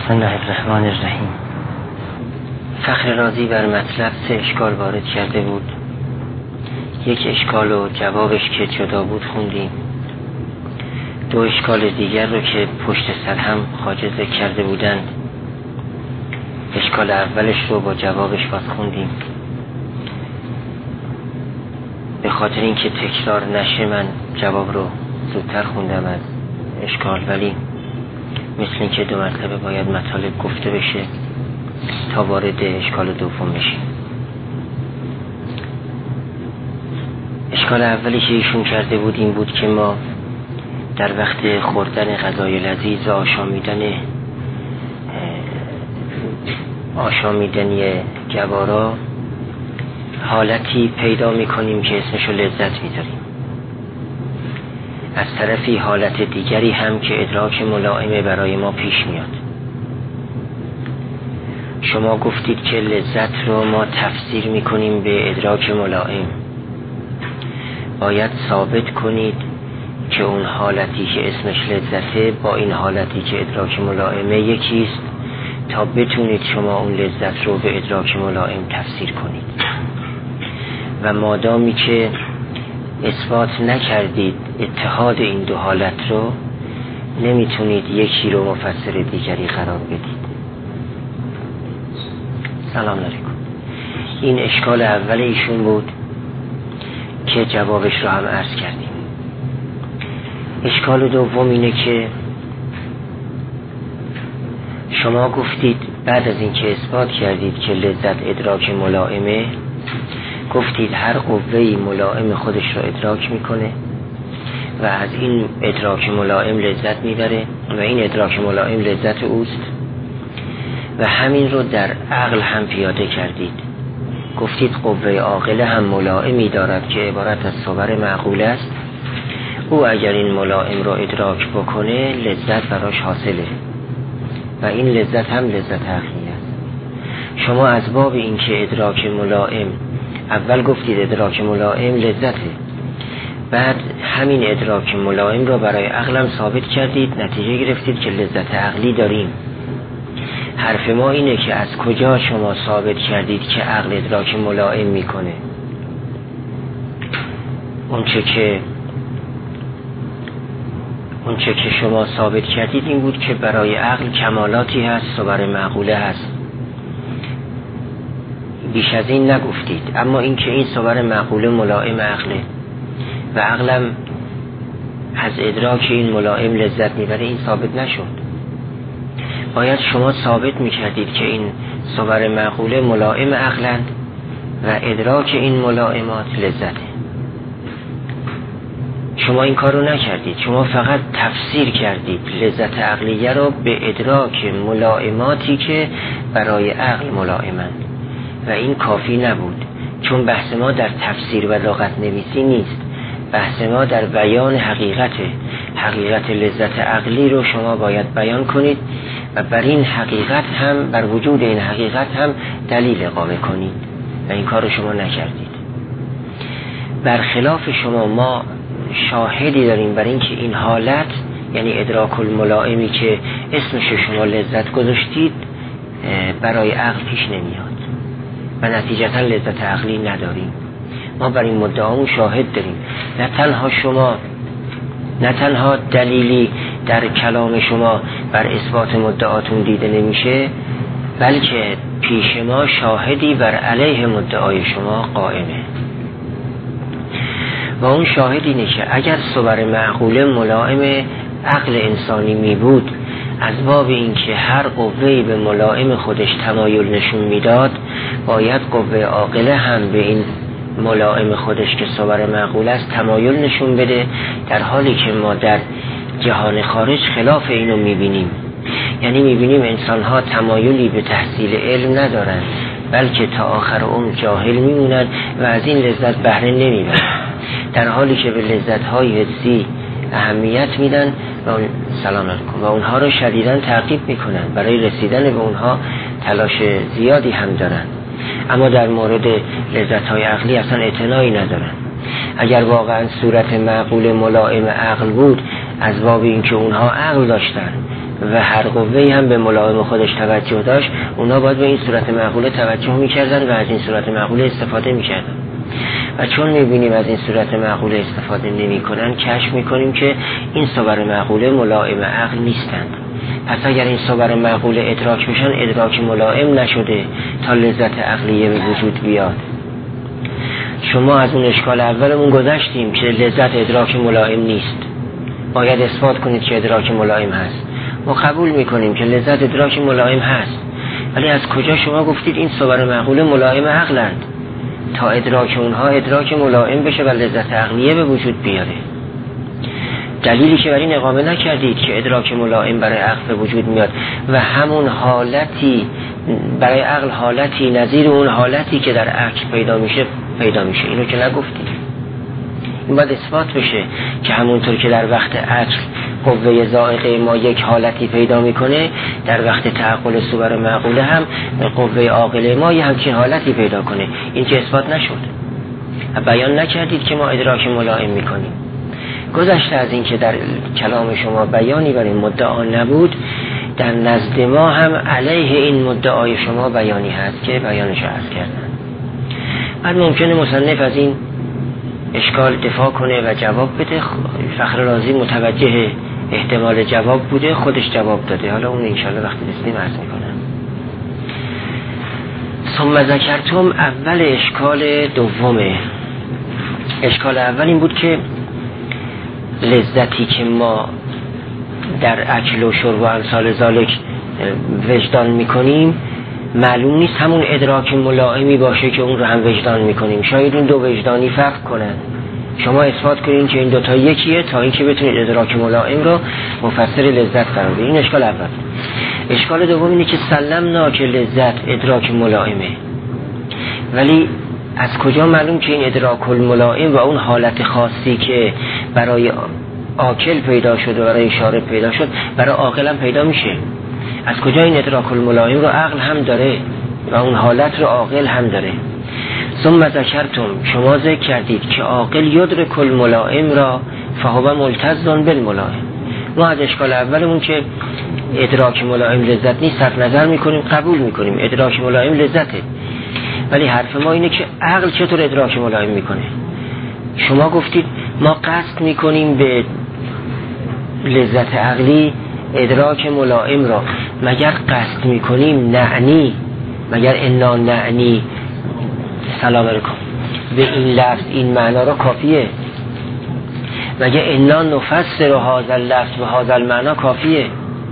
بسم الله الرحمن الرحیم. فخر رازی بر مطلب 3 اشکال وارد کرده بود. یک اشکال و جوابش که جدا بود خوندیم. 2 اشکال دیگر رو که پشت سر هم خواجه ذکر کرده بودند، اشکال اولش رو با جوابش باز خوندیم. به خاطر اینکه تکرار نشه من جواب رو زودتر خوندم از اشکال، ولی مثل این که 2 مرتبه باید مطالب گفته بشه تا وارد اشکال دوم بشیم. اشکال اولی که ایشون کرده بود این بود که ما در وقت خوردن غذای لذیذ و آشامیدنی گوارا حالتی پیدا میکنیم که اسمشو لذت میذاریم. از طرفی حالت دیگری هم که ادراک ملائمه برای ما پیش میاد. شما گفتید که لذت رو ما تفسیر میکنیم به ادراک ملائم. باید ثابت کنید که اون حالتی که اسمش لذته با این حالتی که ادراک ملائمه یکیست تا بتونید شما اون لذت رو به ادراک ملائم تفسیر کنید. و مادامی که اثبات نکردید اتحاد این 2 حالت رو، نمیتونید یکی رو مفسر دیگری قرار بدید. سلام علیکم. این اشکال اول ایشون بود که جوابش رو هم عرض کردیم. اشکال دوم اینه که شما گفتید بعد از اینکه اثبات کردید که لذت ادراک ملائمه، گفتید هر قوه‌ای ملائم خودش رو ادراک میکنه و از این ادراک ملائم لذت میبره و این ادراک ملائم لذت اوست و همین رو در عقل هم پیاده کردید. گفتید قوه عاقله هم ملائمی دارد که عبارت از صور معقوله است. او اگر این ملائم رو ادراک بکنه لذت براش حاصله و این لذت هم لذت عقلی است. شما از باب این که ادراک ملائم، اول گفتید ادراک ملائم لذته، بعد همین ادراک ملائم رو برای عقلم ثابت کردید، نتیجه گرفتید که لذت عقلی داریم. حرف ما اینه که از کجا شما ثابت کردید که عقل ادراک ملائم میکنه؟ اونچه که شما ثابت کردید این بود که برای عقل کمالاتی هست، صور معقوله هست. بیش از این نگفتید. اما این که این صور معقوله ملائم عقله و عقلم از ادراک این ملائم لذت میبره، این ثابت نشد. باید شما ثابت میکردید که این صور معقوله ملائم عقلند و ادراک این ملائمات لذته. شما این کار رو نکردید. شما فقط تفسیر کردید لذت عقلیه رو به ادراک ملائماتی که برای عقل ملائمند و این کافی نبود، چون بحث ما در تفسیر و لغت نویسی نیست. بحث ما در بیان حقیقت لذت عقلی رو شما باید بیان کنید و بر این حقیقت هم، بر وجود این حقیقت هم دلیل اقامه کنید و این کار رو شما نکردید. برخلاف شما ما شاهدی داریم بر این که این حالت، یعنی ادراک الملائمی که اسمش شما لذت گذاشتید، برای عقل پیش نمیاد و نتیجتا لذت عقلی نداریم. ما بر این مدعامون شاهد داریم. نه تنها دلیلی در کلام شما بر اثبات مدعاتون دیده نمیشه، بلکه پیش ما شاهدی بر علیه مدعای شما قائمه و اون شاهد اینه که اگر صور معقوله ملائم عقل انسانی می بود، از باب این که هر قوه‌ای به ملائم خودش تمایل نشون میداد، باید قوه عاقله هم به این ملائم خودش که صور معقوله است تمایل نشون بده، در حالی که ما در جهان خارج خلاف اینو میبینیم. یعنی میبینیم انسان ها تمایلی به تحصیل علم ندارن، بلکه تا آخر عمر جاهل میمونن و از این لذت بهره نمیبرن، در حالی که به لذت های حسی اهمیت میدن سلام علیکم و اونها رو شدیداً تعقیب میکنن، برای رسیدن به اونها تلاش زیادی هم دارن، اما در مورد لذت های عقلی اصلا اعتنایی ندارن. اگر واقعا صورت معقول ملائم عقل بود، از باب این که اونها عقل داشتن و هر قوه‌ای هم به ملائم خودش توجه داشت، اونا باید به این صورت معقوله توجه میکردن و از این صورت معقوله استفاده میکردن. و چون میبینیم از این صورت معقوله استفاده نمیکنن، کشف میکنیم که این صور معقوله ملائم عقل نیستند. پس اگر این صور معقوله ادراک بشن، ادراک ملائم نشده تا لذت عقلیه به وجود بیاد. شما از اون اشکال اولمون گذشتیم که لذت ادراک ملائم نیست، باید اثبات کنید که ادراک ملائم هست. ما قبول میکنیم که لذت ادراک ملائم هست، ولی از کجا شما گفتید این صور معقوله ملائم عقلند تا ادراک اونها ادراک ملائم بشه و لذت عقلیه به وجود بیاره؟ دلیلی که برای این اقامه نکردید که ادراک ملائم برای عقل به وجود میاد و همون حالتی برای عقل حالتی نظیر اون حالتی که در عقل پیدا میشه، اینو که نگفتید. این باید اثبات بشه که همونطور که در وقت عقل قوه ذائقه ما یک حالتی پیدا میکنه، در وقت تعقل صور معقوله هم قوه عاقله ما یه همچین حالتی پیدا کنه. این که اثبات نشد، بیان نکردید که ما ادراک ملائم میکنیم. گذشته از این که در کلام شما بیانی برای مدعا نبود، در نزد ما هم علیه این مدعای شما بیانی هست که بیانش عرض کردن. بعد ممکنه مصنف از این اشکال دفاع کنه و جواب بده. فخر رازی متوجه احتمال جواب بوده، خودش جواب داده. حالا اون انشاءالله وقتی رسیدیم عرض میکنم. ثم ذکرتم، اول اشکال دومه. اشکال اول این بود که لذتی که ما در اکل و شرب و امثال ذالک وجدان میکنیم، معلوم نیست همون ادراک ملائمی باشه که اون رو هم وجدان میکنیم. شاید این دو وجدانی فرق کنن. شما اثبات کنین که این دوتا یکیه تا اینکه بتونید ادراک ملائم رو مفسر لذت قرار بدید. این اشکال اول. اشکال دوم اینه که سلمنا که لذت ادراک ملائمه، ولی از کجا معلوم که این ادراک الملائم و اون حالت خاصی که برای عاقل پیدا شد و برای شارب پیدا شد، برای عاقل هم پیدا میشه؟ از کجا این ادراک الملائم رو عقل هم داره و اون حالت رو عاقل هم داره؟ ثم ذکرتم، شما ذکر کردید که عاقل یدرک الملائم را فهو ملتذ بالملائم. ما از اشکال اولمون که ادراک ملائم لذت نیست صرف نظر میکنیم، قبول میکنیم ادراک ملائم لذته، ولی حرف ما اینه که عقل چطور ادراک ملائم میکنه؟ شما گفتید ما قصد میکنیم به لذت عقلی ادراک ملائم را. مگر قصد میکنیم نعنی، مگر انا نعنی، سلام علیکم، به این لفظ این معنا را کافیه؟ مگر انا نفسر هذا اللفظ و هذا المعنا کافیه؟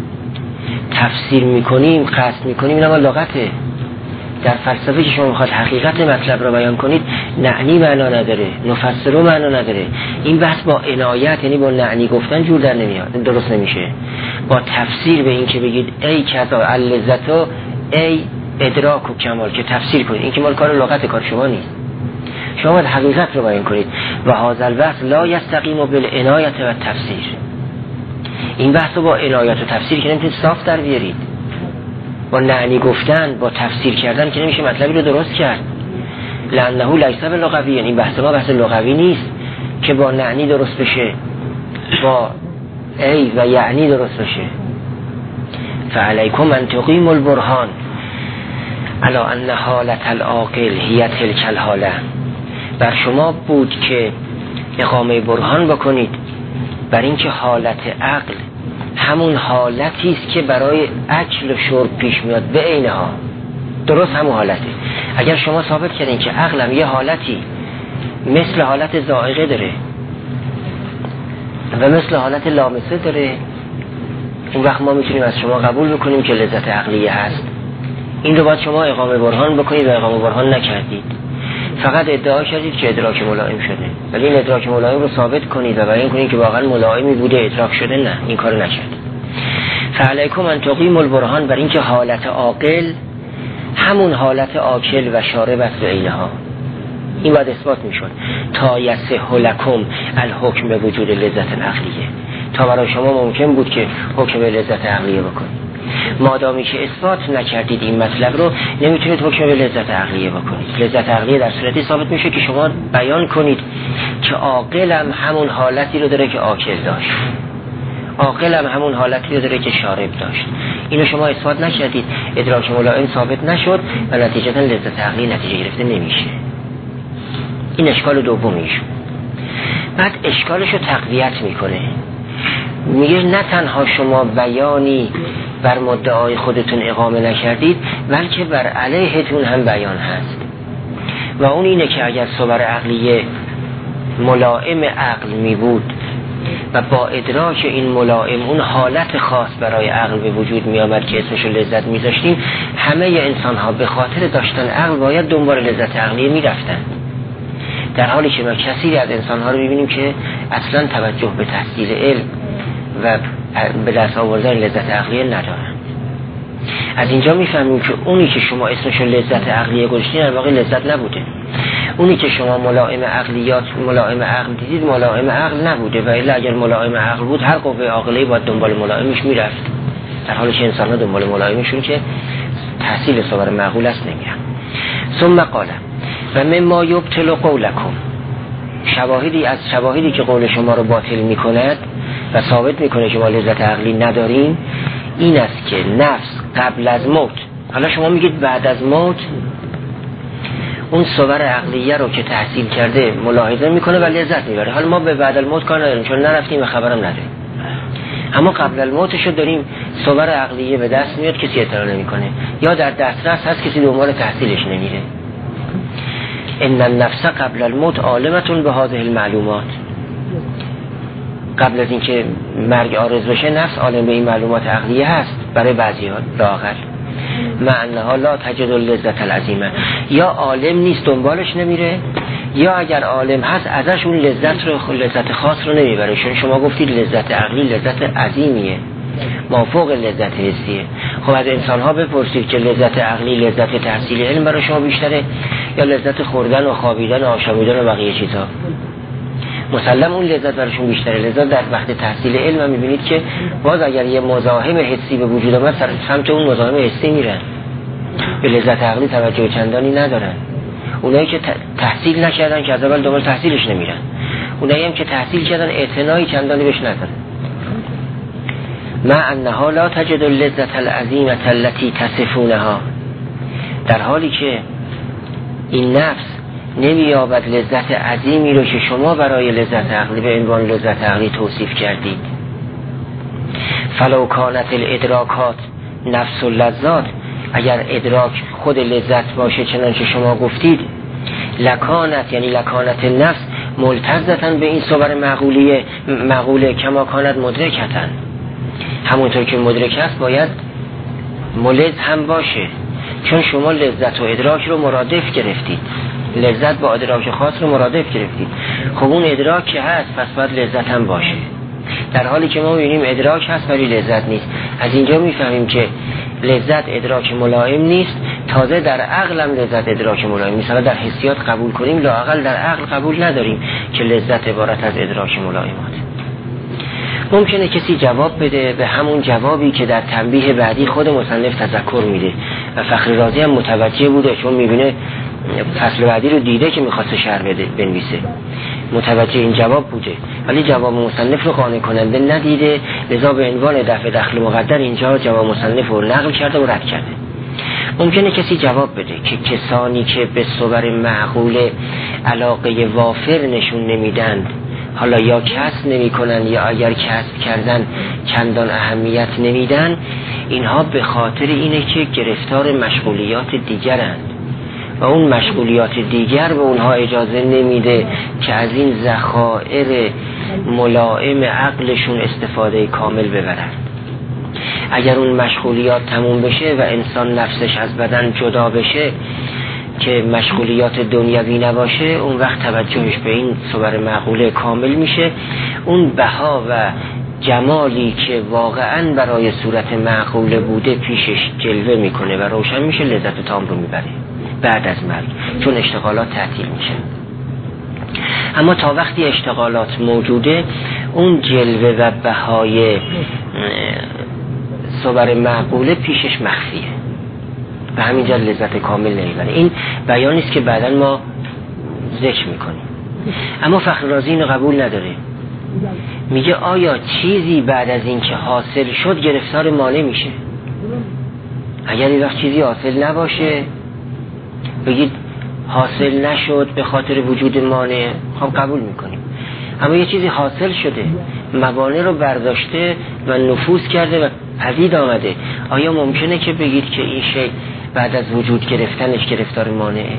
تفسیر میکنیم، قصد میکنیم، این اما لغته. در فلسفه که شما میخواد حقیقت مطلب را بیان کنید، نعنی معنا نداره، نفسر معنا نداره. این بحث با عنایت، یعنی با نعنی گفتن جور در نمیاد، درست نمیشه. با تفسیر به این که بگید ای کذا اللذتو ای ادراک و کمال، که تفسیر کنید، این که مال کار لغت، کار شما نیست. شما باید حقیقت رو بیان کنید. و هذا البحث لا یستقیم بالعنایت و تفسیر. این بحث رو با عنایت و تفسیر که نمیتونید صاف در بیارید. با نعنی گفتن، با تفسیر کردن که نمیشه مطلبی رو درست کرد. لانه لیس باللغوی، یعنی بحث ما بحث لغوی نیست که با نعنی درست بشه، با ای و یعنی درست بشه. فعلیکم ان تقیموا البرهان علی ان حالت العاقل هی تلک الحاله. بر شما بود که اقامه برهان بکنید بر اینکه حالت عقل همون حالتی است که برای اکل و شرب پیش میاد، به عینها درست همون حالته. اگر شما ثابت کردین که عقلم یه حالتی مثل حالت ذائقه داره و مثل حالت لامسه داره، اون وقت ما میتونیم از شما قبول بکنیم که لذت عقلیه هست. این رو باید شما اقامه برهان بکنید و اقامه برهان نکردید، فقط ادعا کردید که ادراک ملائم شده. ولی این ادراک ملائم رو ثابت کنید و بیان کنید که واقعا ملائمی بوده ادراک شده، نه، این کارو نکردید. فعلیکم ان تقیموا البرهان بر اینکه حالت عاقل همون حالت آکل و شارب است به عینها. این باید اثبات میشد تا یصح لکم الحکم به وجود لذت عقلیه، تا برای شما ممکن بود که حکم به لذت عقلیه بکنید. مادامی که اثبات نکردید این مطلب رو، نمیتونید حکم به لذت عقلیه بکنید. لذت عقلیه در صورتی ثابت میشه که شما بیان کنید که عاقلم همون حالتی رو داره که آکل داشت. عاقل هم همون حالتی داره که شارب داشت. اینو شما اثبات نکردید، ادراک ملائم ثابت نشد و نتیجتا لذت عقلی نتیجه گرفته نمیشه. این اشکال دومیشون. بعد اشکالشو تقویت میکنه، میگه نه تنها شما بیانی بر مدعای خودتون اقامه نکردید بلکه بر علیهتون هم بیان هست و اون اینه که اگر صور عقلیه ملائم عقل می بود و با ادراک این ملائم اون حالت خاص برای عقل به وجود می آمد که اسمشو لذت می داشتیم، همه انسان ها به خاطر داشتن عقل باید دنبال لذت عقلیه می رفتن، در حالی که ما کثیری از انسان ها رو ببینیم که اصلا توجه به تحصیل علم و به دست آوردن لذت عقلیه ندارن. از اینجا میفهمیم که اونی که شما اسمشو لذت عقلیه گذاشتین در واقع لذت نبوده. اونی که شما ملائم عقل دیدید ملائم عقل نبوده، و الا اگر ملائم عقل بود هر قوه عاقله باید دنبال ملائمش میرفت، در حالی که انسان ها دنبال ملائمشون که تحصیل صور معقول است نمیرن. ثم قال و مما یبطل قولکم، شواهدی از شواهدی که قول شما رو باطل میکند و ثابت میکنه که ما لذت عقلی نداریم این است که نفس قبل از موت، حالا شما میگید بعد از موت اون صور عقلیه رو که تحصیل کرده ملاحظه میکنه و لذت میبره. حالا ما به بعد الموت کار نداریم چون نرفتیم و خبرم نداریم، اما قبل الموتشو داریم صور عقلیه به دست میاد، کسی اطلاع نمیکنه یا در دسترس هست، کسی دنبال تحصیلش نمیره. ان النفس قبل الموت عالمتون به هذه المعلومات، قبل از اینکه مرگ عارض بشه نفس عالم به این معلومات عقلیه هست برای بعضی‌ها لااقل، معناها لا تجد اللذت العظیمه، یا عالم نیست دنبالش نمیره یا اگر عالم هست ازش اون لذت خاص رو نمیبره. چون شما گفتید لذت عقلی لذت عظیمیه مافوق لذت حسیه. خب از انسان ها بپرسید که لذت عقلی لذت تحصیل علم برای شما بیشتره یا لذت خوردن و خوابیدن و آشامیدن و بقیه چیزها؟ مسلم اون لذت براشون بیشتره. لذت در وقت تحصیل علم هم میبینید که باز اگر یه مزاحم حسی به وجود آمد سمت اون مزاحم حسی میرن، به لذت عقلی توجه چندانی ندارن. اونایی که تحصیل نکردن که از اول دنبال تحصیلش نمیرن، اونایی هم که تحصیل کردن اعتنایی چندانی بهش ندارن. ما انها لا تجد اللذت العظیمه التي تصفونها، در حالی که این نفس نمی‌یابد لذت عظیمی رو که شما برای لذت عقلی به عنوان لذت عقلی توصیف کردید. فلو کانت الادراکات نفس اللذات، اگر ادراک خود لذت باشه چنانچه شما گفتید، لکانت یعنی لکانت نفس ملتزتن به این صور معقوله کما کانت مدرکتن، همونطور که مدرک است باید ملز هم باشه، چون شما لذت و ادراک رو مرادف گرفتید، لذت با ادراک خاص رو مرادف گرفتید. خب اون ادراک که هست پس باید لذت هم باشه، در حالی که ما می‌بینیم ادراک هست ولی لذت نیست. از اینجا می‌فهمیم که لذت ادراک ملائم نیست، تازه در عقل هم لذت ادراک ملائم نیست. در حسیات قبول کنیم لااقل در عقل قبول نداریم که لذت عبارت از ادراک ملائمات. ممکنه کسی جواب بده به همون جوابی که در تنبیه بعدی خود مصنف تذکر میده و فخری رازی هم متوجه بوده، چون میبینه فصل بعدی رو دیده که میخواسته شرح بده بنویسه، متوجه این جواب بوده ولی جواب مصنف رو قانع کننده ندیده، لذا به عنوان دفع دخل مقدر اینجا جواب مصنف رو نقل کرده و رد کرده. ممکنه کسی جواب بده که کسانی که به صور معقول علاقه وافر نشون نمیدند، حالا یا کسب نمی کنن یا اگر کسب کردن چندان اهمیت نمیدن، اینها به خاطر اینه که گرفتار مشغولیات دیگرند و اون مشغولیات دیگر به اونها اجازه نمیده که از این ذخایر ملائم عقلشون استفاده کامل ببرند. اگر اون مشغولیات تموم بشه و انسان نفسش از بدن جدا بشه که مشغولیات دنیوی نباشه، اون وقت توجهش به این صور معقوله کامل میشه، اون بها و جمالی که واقعا برای صورت معقوله بوده پیشش جلوه میکنه و روشن میشه، لذت تام رو میبره بعد از مرگ، چون اشتغالات تعطیل میشه. اما تا وقتی اشتغالات موجوده اون جلوه و بهای صور معقوله پیشش مخفیه و همینجا لذت کامل نمیبره. این بیانی است که بعداً ما ذکر میکنیم. اما فخر رازی اینو قبول نداره، میگه آیا چیزی بعد از این که حاصل شد گرفتار مانع میشه؟ اگر این وقت چیزی حاصل نباشه بگید حاصل نشد به خاطر وجود مانع، خب قبول میکنیم. اما یه چیزی حاصل شده، موانع رو برداشته و نفوذ کرده و پدید آمده، آیا ممکنه که بگید که این شی بعد از وجود گرفتنش گرفتار مانعه؟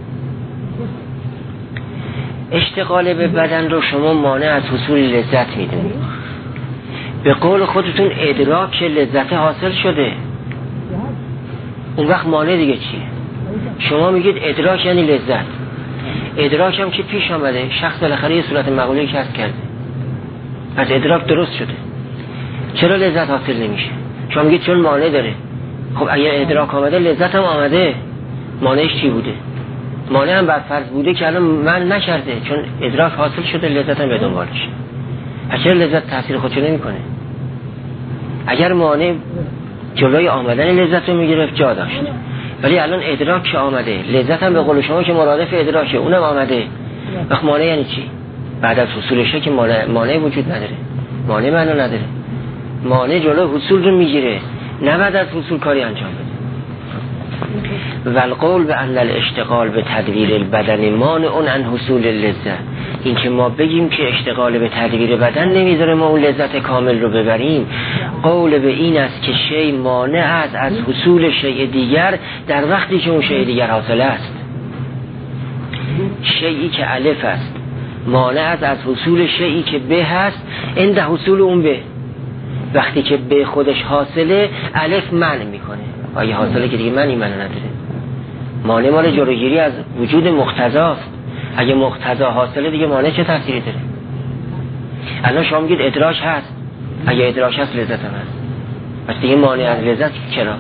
اشتغال به بدن رو شما مانع از حصول لذت میدونید. به قول خودتون ادراک لذت حاصل شده، اون وقت مانع دیگه چیه؟ شما میگید ادراک یعنی لذت. ادراک هم که پیش آمده، شخص بالاخره یه صورت مقوله‌ای کسب کرده، از ادراک درست شده، چرا لذت حاصل نمیشه؟ شما میگید چون مانع داره. خب اگر ادراک آمده لذت هم آمده، مانعش چی بوده؟ مانع هم بر فرض بوده که الان من نکرده، چون ادراک حاصل شده لذت هم به دنبالش. چرا لذت تاثیر خودشو نمیکنه؟ اگر مانع جلوی آمدن لذت رو میگرفت جا داشت، ولی الان ادراک که آمده، لذت هم به قول شما که مرادف ادراکه اونم آمده، وقت مانع یعنی چی؟ بعد از حصولشه که مانع وجود نداره، مانع معنا نداره. مانع جلوی حصول رو میگیره، نه بعد از حصول کاری انجام بده. و القول به ان الاشتغال به تدویر البدن مانع عن حصول اللذت، این که ما بگیم که اشتغال به تدویر بدن نمیذاره ما اون لذت کامل رو ببریم، قول به این است که شی مانع است از حصول شی دیگر در وقتی که اون شی دیگر حاصل است. شیئی که الف است مانع است از حصول شیئی که به هست عند حصول اون به. وقتی که به خودش حاصله الف منع میکنه، اگه حاصله که دیگه منی منو نداره. مانع مال جلوگیری از وجود مقتضاست، اگه مقتضا حاصله دیگه مانع چه تأثیری داره؟ الان شما میگید ادراک هست، اگه ادراک هست لذت هم هست، پس دیگه مانع از لذت چرا؟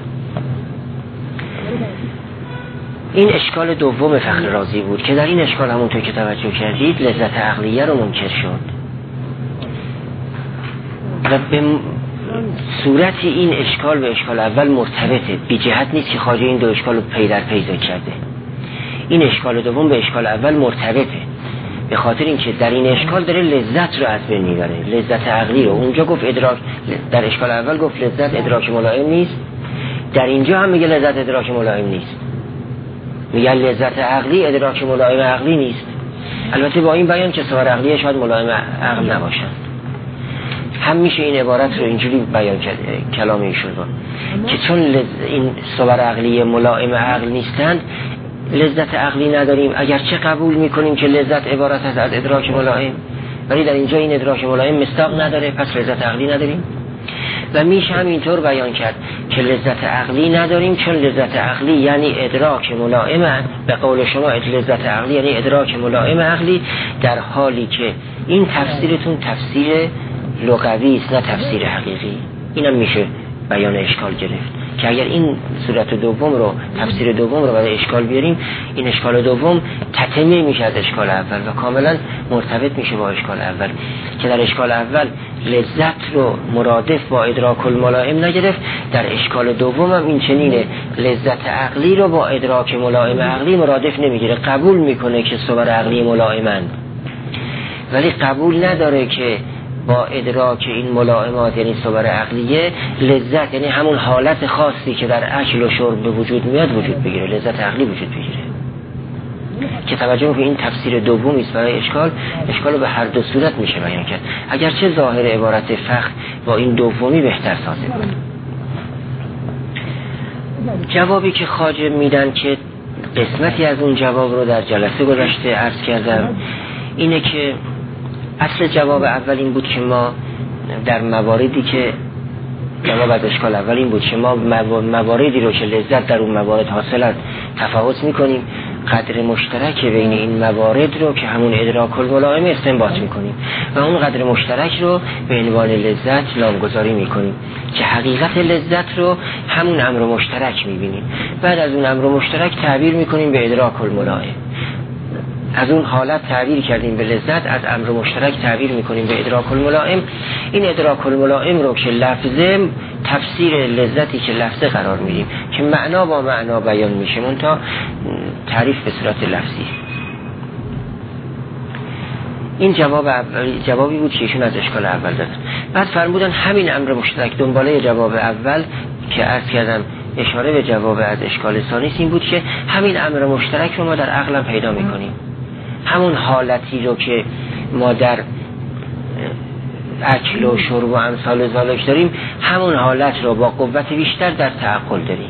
این اشکال دوم فخر رازی بود که در این اشکال همونطور که توجه کردید لذت عقلیه رو منکر شد و به صورت این اشکال به اشکال اول مرتبطه، بی جهت نیست که خواجه این دو اشکال رو پی در پی ذکر کرده. این اشکال دوم به اشکال اول مرتبطه، به خاطر اینکه در این اشکال داره لذت رو از بین میبره، لذت عقلی رو. اونجا گفت ادراک، در اشکال اول گفت لذت ادراک ملائم نیست، در اینجا هم میگه لذت ادراک ملائم نیست، میگه لذت عقلی ادراک ملائم عقلی نیست. البته با این بیان که صور عقلیه شاید ملائم عقل نباشن، هم میشه این عبارت رو اینجوری بیان کرد کلام ایشون رو که چون این صور عقلی ملائم عقل نیستند لذت عقلی نداریم، اگرچه قبول میکنیم که لذت عبارت است از ادراک ملائم، ولی در اینجا این ادراک ملائم مصداق نداره، پس لذت عقلی نداریم. و میشه هم اینطور بیان کرد که لذت عقلی نداریم چون لذت عقلی یعنی ادراک ملائم، به قول شما لذت عقلی یعنی ادراک ملائم عقلی، در حالی که این تفسیرتون تفسیر لغوی است نه تفسیر حقیقی. اینم میشه بیان اشکال گرفت که اگر این صورت دوم رو، تفسیر دوم رو برای اشکال بیاریم، این اشکال دوم تتمه میشه از اشکال اول و کاملا مرتبط میشه با اشکال اول، که در اشکال اول لذت رو مرادف با ادراک الملائم نگرفت، در اشکال دوم هم این چنینه، لذت عقلی رو با ادراک ملائم عقلی مرادف نمیگیره، قبول میکنه که صور عقلی ملائمند، ولی قبول نداره که با ادراک این ملائمات یعنی صور عقلیه لذت، یعنی همون حالت خاصی که در اکل و شرب به وجود میاد وجود بگیره، لذت عقلی وجود بگیره. که توجه به این تفسیر دومی است برای اشکال رو به هر دو صورت میشه بیان کرد، اگرچه ظاهر عبارت فخر با این دومی بهتر سازه بود. جوابی که خواجه میدن که قسمتی از اون جواب رو در جلسه گذشته عرض کردم، اینه که اصل جواب اول این بود که ما در مواردی که جواب از اشکال اول این بود که ما مواردی رو که لذت در اون موارد حاصل است تفاوت میکنیم، قدر مشترک بین این موارد رو که همون ادراک الملائم استنباط میکنیم و اون قدر مشترک رو به عنوان لذت نامگذاری میکنیم که حقیقت لذت رو همون امر مشترک میبینیم. بعد از اون امر مشترک تعبیر میکنیم به ادراک الملائم، از اون حالت تعبیر کردیم به لذت، از امر مشترک تعبیر میکنیم به ادراک الملائم. این ادراک الملائم رو که لفظه، تفسیر لذتی که لفظه قرار میدیم که معنا با معنا بیان میشه، منتها تعریف به صورت لفظی. این جوابی بود که ایشون از اشکال اول دادن. بعد فرمودن همین امر مشترک دنباله جواب اول که عرض کردم اشاره به جواب از اشکال ثانی این بود که همین امر مشترک رو ما در عقل پیدا میکنیم. همون حالتی رو که ما در اکل و شرب و امثال ذالک داریم، همون حالت رو با قوت بیشتر در تعقل داریم.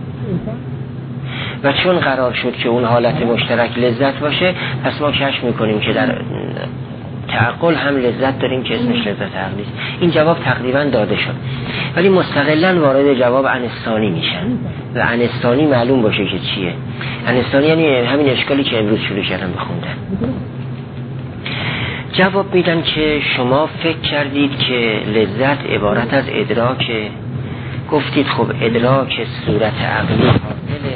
و چون قرار شد که اون حالت مشترک لذت باشه، پس ما کشف میکنیم که در تعقل هم لذت داریم که اسمش لذت عقلی است. این جواب تقریبا داده شد، ولی مستقلا وارد جواب انستانی میشن و انستانی معلوم باشه که چیه. انستانی یعنی همین اشکالی که امروز شروع کردم بخوندن. جواب میدن که شما فکر کردید که لذت عبارت از ادراکه. گفتید خب ادراک صورت عقلی حاصله،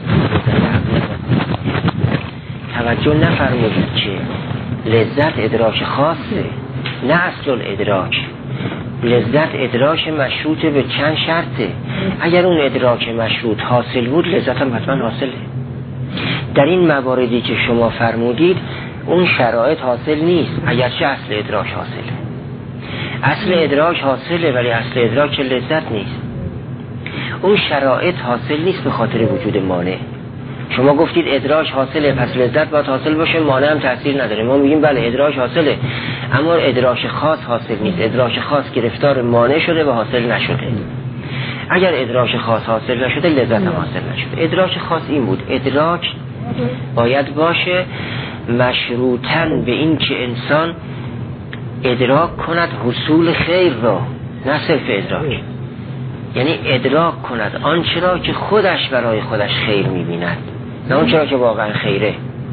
توجه نفرمودید که لذت ادراک خاصه، نه اصل الادراک. لذت ادراک مشروط به چند شرطه. اگر اون ادراک مشروط حاصل بود، لذت هم حتما حاصله. در این مواردی که شما فرمودید اون شرایط حاصل نیست، اگرچه اصل ادراک حاصله. اصل ادراک حاصله ولی اصل ادراک لذت نیست. اون شرایط حاصل نیست به خاطر وجود مانع. شما گفتید ادراک حاصله پس لذت باید حاصل باشه، مانع هم تأثیر نداره. ما میگیم بله ادراک حاصله، اما ادراک خاص حاصل نیست. ادراک خاص گرفتار مانع شده و حاصل نشده. اگر ادراک خاص حاصل نشده، لذت هم حاصل نشده. ادراک خاص این بود، ادراک باید باشه مشروطاً به این که انسان ادراک کند حصول خیر را، نه صرف ادراک. یعنی ادراک کند آنچه را که خودش برای خودش خیر می‌بیند، نه آنچه را که واقعا خیره.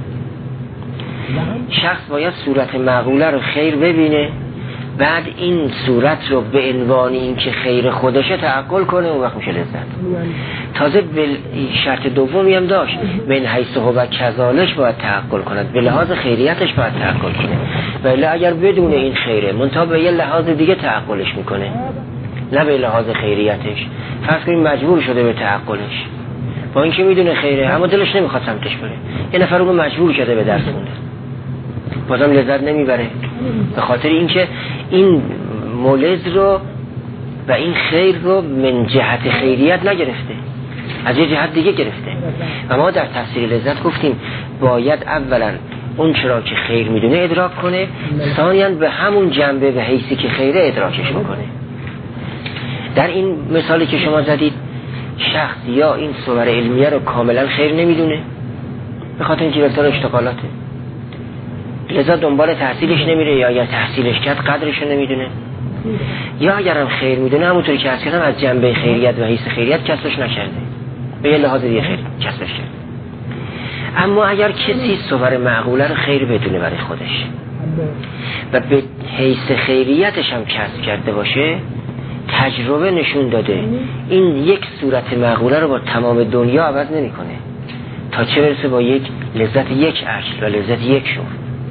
شخص باید صورت معقوله رو خیر ببینه، بعد این صورت رو به عنوان این که خیر خودشه تعقل کنه، اون وقت میشه لذت. تازه به شرط دومی هم داشت، من حیث هو کذالک باید تعقل کند، به لحاظ خیریتش باید تعقل کنه. ولی اگر بدون این خیره منتها به یه لحاظ دیگه تعقلش میکنه، نه به لحاظ خیریتش، فرض کنیم مجبور شده به تعقلش، با اینکه میدونه خیره اما دلش نمیخواد سمتش بره. یه نفر رو مجبور کرده به درس خوندن، بازم لذت نمیبره، به خاطر اینکه این مولد رو و این خیر رو من جهت خیریت نگرفته، از یه جهت دیگه گرفته. و ما در تفسیر لذت گفتیم باید اولا اون چرا که خیر میدونه ادراک کنه، ثانیاً به همون جنبه و حیثی که خیره ادراکش میکنه. در این مثالی که شما زدید، شخص یا این صور علمیه رو کاملا خیر نمیدونه، به خاطر اینکه گرفتار اشتغالاته، لذا دنبال تحصیلش نمیره، یا اگر تحصیلش کرد قدرش رو نمیدونه، یا اگرم خیر میدونه همونطوری که از از جنبه خیریت و حیث خیریت کسبش نکرده، به یه لحاظ دیگه خیر کسبش کرد. اما اگر کسی صور معقوله رو خیر بدونه برای خودش و به حیث خیریتش هم کسب کرده باشه، تجربه نشون داده این یک صورت معقوله رو با تمام دنیا عوض نمیکنه، تا چه برسه با یک لذت یک اکل و لذت یک شور.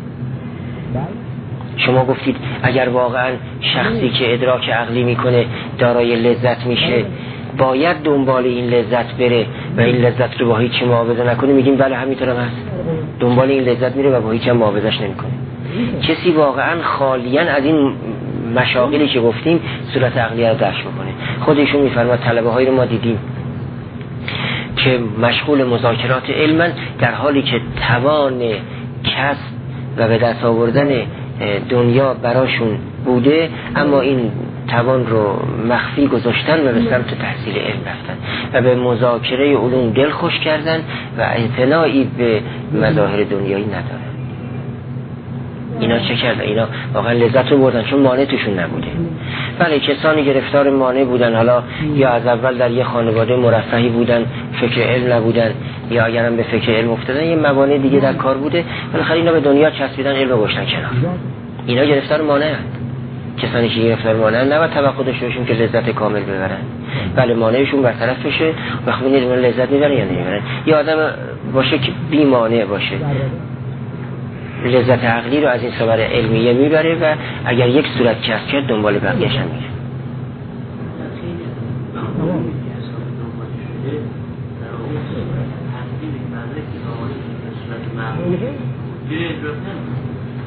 شما گفتید اگر واقعا شخصی که ادراک عقلی میکنه دارای لذت میشه، باید دنبال این لذت بره و این لذت رو با هیچ معاوضه نکنه. میگیم بله همینطور هم هست، دنبال این لذت میره و با هیچ هم معاوضهش نمیکنه. کسی واقعا خالیاً از این مشاغلی که گفتیم صورت عقلی رو درک میکنه. خودشون میفرماد طلبه هایی رو ما دیدیم که مشغول مذاکرات علمن، در حالی که توان کسب و به دست آوردن دنیا براشون بوده، اما این توان رو مخفی گذاشتن و به سمت تحصیل علم رفتن و به مذاکره علوم دل خوش کردن و اعتنایی به مظاهر دنیایی ندارن. اینا چه کردن؟ اینا واقعا لذت رو بردن چون مانع توشون نبوده. بله کسانی گرفتار مانع بودن، حالا یا از اول در یه خانواده مرفهی بودن، فکر علم نبودن، یا اگرم به فکر علم افتادن یه موانع دیگه در کار بوده، بالاخره اینا به دنیا چسبیدن، علم رو گذاشتن کنار. اینا گرفتار مانع هستند. کسانی که گرفتار مانع هستند نباید توقع داشته باشیم که لذت کامل ببرن. بله مانعشون برطرف بشه، وقتی می‌بینید لذت میبرن یا نمیبرن. یا آدم باشه که بی مانع باشه، لذت عقلی رو از این صور علمیه میبره و اگر یک صورت کسب کرد دنبال بقیه‌اش هم میره.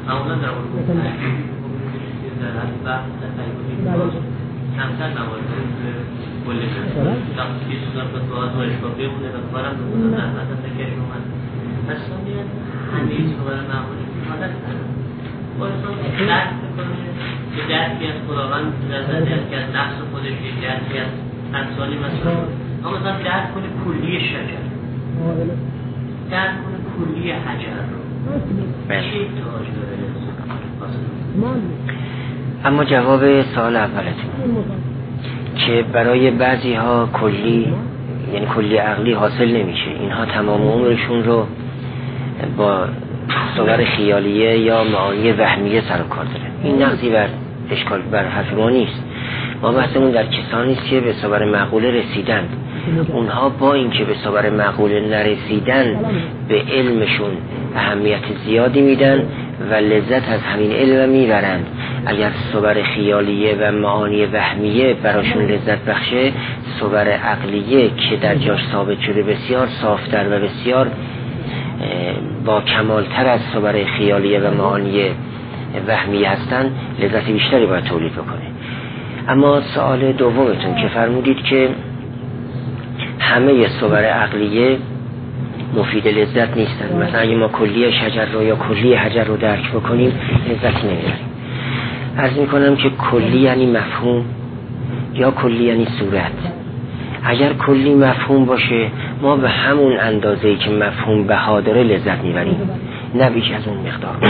معمولا در اون در بحث تطیبی کمتر موارد کلی وقتی که سوزن به آزمایش با بمونه و کارم بکنن زحمت تکش اومد اصلا میاد همه صور معمولی حالت کنه بایستان درک بکنه که درکی از خداوند نظریت که از نفس خودش یک درکی از انسانی مثلا اما مثلا درک کنه کلی شجر درک کنه کلی حجر رو چه احتیاج داره؟ اما جواب سوال اولتون که برای بعضی ها کلی یعنی کلی عقلی حاصل نمیشه، اینها تمام عمرشون رو با صور خیالیه یا معانی وهمیه سر و کار داره. این نقضی بر اشکال بر حرف ما نیست. ما بحثمون در کسانی است که به صور معقوله رسیدن. اونها با اینکه به صور معقوله نرسیدن به علمشون اهمیت زیادی میدن و لذت از همین علم میبرند. اگر صور خیالیه و معانی وهمیه براشون لذت بخشه، صور عقلیه که در جاش ثابت شده بسیار صافتر و بسیار با کمالتر از صور خیالیه و معانی وهمیه هستن، لذت بیشتری باید تولید بکنه. اما سوال دومتون که فرمودید که همه صور عقلیه مفید لذت نیستن، مثلا اگه ما کلی شجر رو یا کلی حجر رو درک بکنیم لذتی نمیبریم. عرض میکنم که کلی یعنی مفهوم یا کلی یعنی صورت. اگر کلی مفهوم باشه ما به همون اندازه‌ای که مفهوم بها داره لذت میبریم، نه بیش از اون مقدار.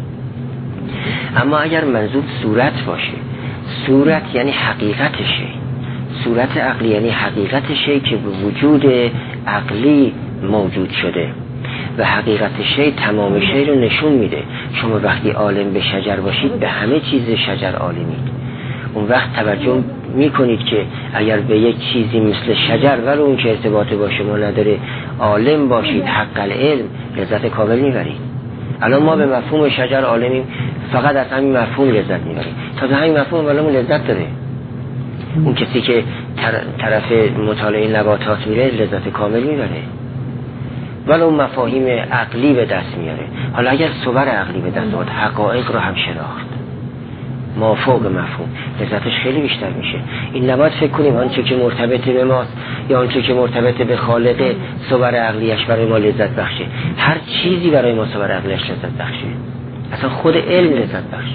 اما اگر منظور صورت باشه، صورت یعنی حقیقت شی، صورت عقلی یعنی حقیقت شی که به وجود عقلی موجود شده و حقیقت شی تمام شی رو نشون میده. شما وقتی عالم به شجر باشید به همه چیز شجر عالمید. اون وقت توجه میکنید که اگر به یک چیزی مثل شجر ولو اون که ارتباط با شما نداره عالم باشید، حق العلم، لذت کامل میبرید. الان ما به مفهوم شجر عالمیم، فقط از همین مفهوم لذت میبریم. تا به همین مفهوم ولو لذت داره. اون کسی که طرف مطالعه نباتات میره لذت کامل میبره، ولو مفاهیم عقلی به دست میاره. حالا اگر صور عقلی به دست آورد، حقایق رو هم شناخت مافوق مفهوم، لذتش خیلی بیشتر میشه. این نباید فکر کنیم آنچه که مرتبط به ماست یا آنچه که مرتبط به خالق صور عقلیش برای ما لذت بخشه. هر چیزی برای ما صور عقلیش لذت بخشه. اصلا خود علم لذت بخشه.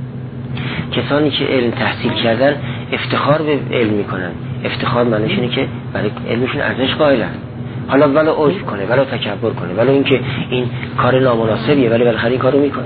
کسانی که علم تحصیل کردن افتخار به علم میکنن. افتخار معنیش اینه که برای علمشون ارزش قائلن. حالا ولو عجب کنه، ولو تکبر کنه، ولو اینکه این کار نامناسبیه ولی بالاخره این کارو میکنه.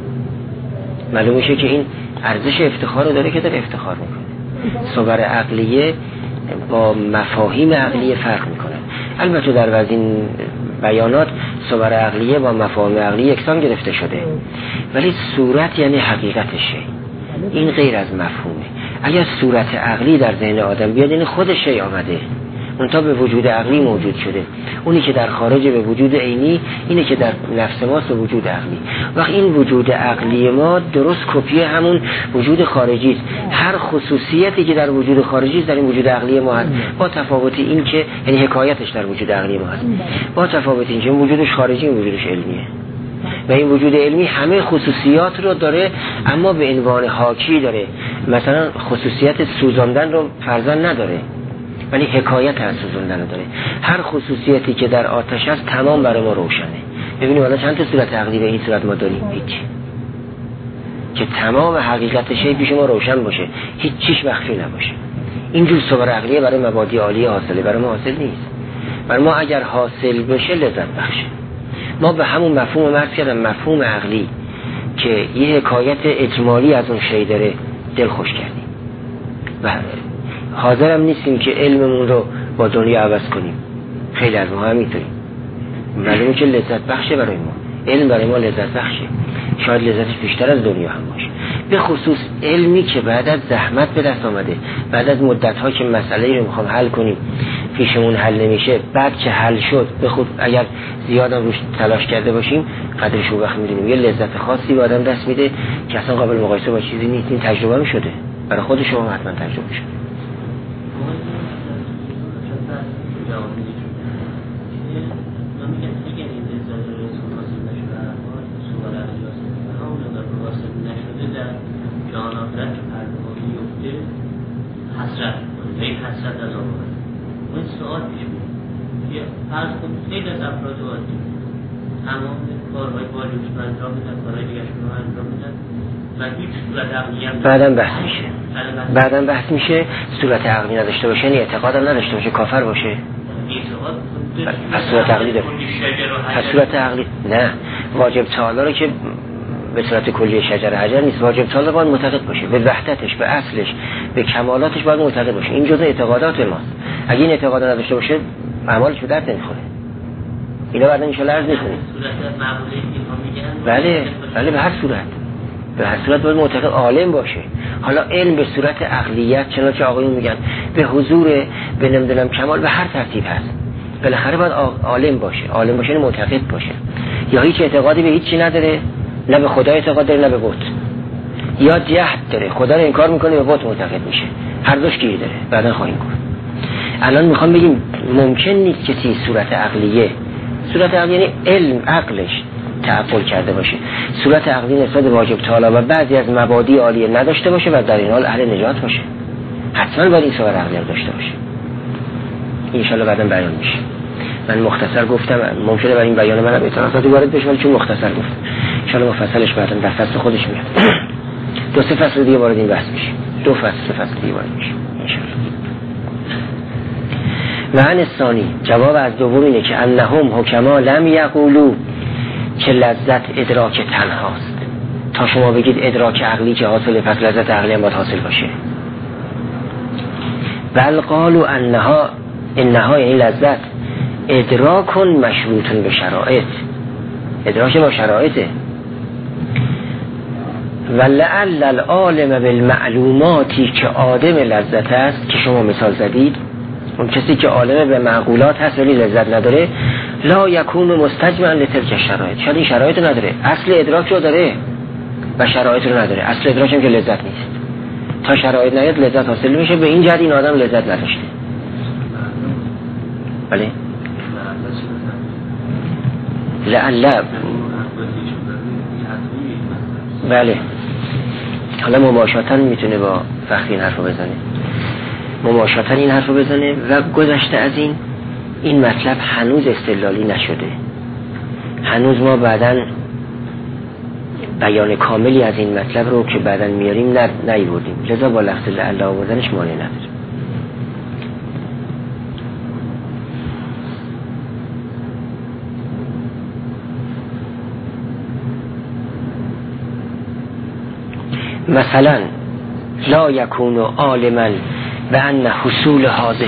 معلوم میشه که این ارزش افتخار رو داره که داره افتخار میکنه. صور عقلیه با مفاهیم عقلیه فرق میکنه. البته در وزین بیانات صور عقلیه با مفاهیم عقلیه یکسان گرفته شده، ولی صورت یعنی حقیقتشه. این غیر از مفهومه. اگر صورت عقلی در ذهن آدم بیاد این خودش شی آمده، اونتا به وجود عقلی موجود شده. اونی که در خارج به وجود عینی، اینه که در نفس ماست به وجود عقلی. وقت این وجود عقلی ما درست کپی همون وجود خارجی است. هر خصوصیتی که در وجود خارجی است در این وجود عقلی ما هست، با تفاوت این که یعنی حکایتش در وجود عقلی ما هست، با تفاوت این که وجودش خارجی و وجودش علمیه. و این وجود علمی همه خصوصیات رو داره اما به عنوان حاکی داره. مثلا خصوصیت سوزاندن رو فرضاً نداره ولی حکایت از سوزاندن رو داره. هر خصوصیتی که در آتش هست تمام برای ما روشنه. ببینید حالا چند تا صورت عقلی به این صورت ما داریم؟ هیچ. که تمام حقیقت شی پیش ما روشن باشه، هیچ چیش مخفی نباشه. اینجور صور عقلیه برای مبادی عالی حاصله، برای ما حاصل نیست. برای ما اگر حاصل بشه لذت بخشه. ما به همون مفهوم مرز کردم، مفهوم عقلی که یه حکایت اجمالی از اون شی داره دل خوش کردیم و حاضرم نیستیم که علممون رو با دنیا عوض کنیم. خیلی از ما همینطوریم. معلومه که لذت بخشه برای ما، علم برای ما لذت بخشه، شاید لذتش بیشتر از دنیا هم باشه. به خصوص علمی که بعد از زحمت به دست آمده، بعد از مدت‌ها که مسئله رو میخوام حل کنیم پیشمون حل نمیشه، بعد که حل شد به خود اگر زیادم روش تلاش کرده باشیم قدرش رو وقت میدونیم. یه لذت خاصی به آدم دست میده که اصلا قابل مقایسه با چیزی نیست. این تجربه می شده، برای خود شما حتما تجربه شده. فرض کنید خیلی از افراد عادی تمام کارهای واجبش رو انجام میدن، کارهای دیگرش رو انجام میدن و هیچ صورت عقلی هم بعداً بحث میشه صورت عقلی نداشته باشه، یعنی اعتقاد هم نداشته باشه، کافر باشه. پس صورت عقلی داره. پس صورت عقلی نه، واجب تعالی رو که به صورت کلی شجر حجر نیست، واجب تعالی باید معتقد باشه به وحدتش، به اصلش، به کمالاتش باید معتقد باشه. این جزء اعتقادات ماست. اگه این اعتقاد نداشته باشه اعمالش به درد نمیخوره. اینا بعدا ان شاء الله عرض می‌کنیم. بله به هر صورت باید معتقد عالم باشه. حالا علم به صورت عقلیت چنانچه آقایون میگن به حضور، به نمیدونم کمال، به هر ترتیب هست. بالاخره باید عالم باشه. عالم باشه معتقد باشه. یا هیچ اعتقادی به هیچ چی نداره، نه به خدا اعتقاد داره نه به بت. یا جهل داره، خدا رو انکار میکنه، به بت معتقد میشه. هر دوش گیری داره. بعدا خواهیم گفت. الان میخوام بگیم ممکن نیست کسی صورت عقلیه، صورت عقلی یعنی علم عقلش تعقل کرده باشه، صورت عقلی نسبت واجب تعالی و بعضی از مبادی عالیه نداشته باشه و در این حال اهل نجات باشه. حتما باید این صورت عقلی رو داشته باشه. ان شاء الله بعدا بیان میشه. من مختصر گفتم، ممکنه برای این بیان من اعتراضاتی وارد بشه ولی چون مختصر گفتم ان شاء الله مفصلش بعدا در فصل خودش میاد. 2-3 فصل دیگه وارد این بحث میشه. 2 فصل دیگه وارد میشه ان شاء الله. معنی ثانی، جواب از دوم اینه که انهم حکما لم یقولوا که لذت ادراک تنهاست. تا شما بگید ادراک عقلی که حاصله پس لذت عقلی هم باید حاصل باشه. بل قالوا انها یعنی لذت ادراک مشروط به شرایط، ادراک با شرایطه. ولعل العالم بالمعلوماتی که آدم لذت است که شما مثال زدید، اون کسی که عالم به معقولات هست ولی لذت نداره، لا یکون مستجمعا لتلک شرایط، شاید این شرایط نداره، اصل ادراک رو داره و شرایط رو نداره. اصل ادراک هم که لذت نیست، تا شرایط نیاد لذت حاصل میشه. به این جهت این آدم لذت نداشته. بله لعل بله حالا مباشرتاً میتونه با فخری این حرف رو بزنه، مباشرتاً این حرف رو بزنه و گذشته از این مطلب هنوز استدلالی نشده. هنوز ما بعداً بیان کاملی از این مطلب رو که بعداً میاریم نیوردیم، لذا با لفظ لعل آوردنش مانع نداره. مثلا لا یکون عالما و ان حصول هذه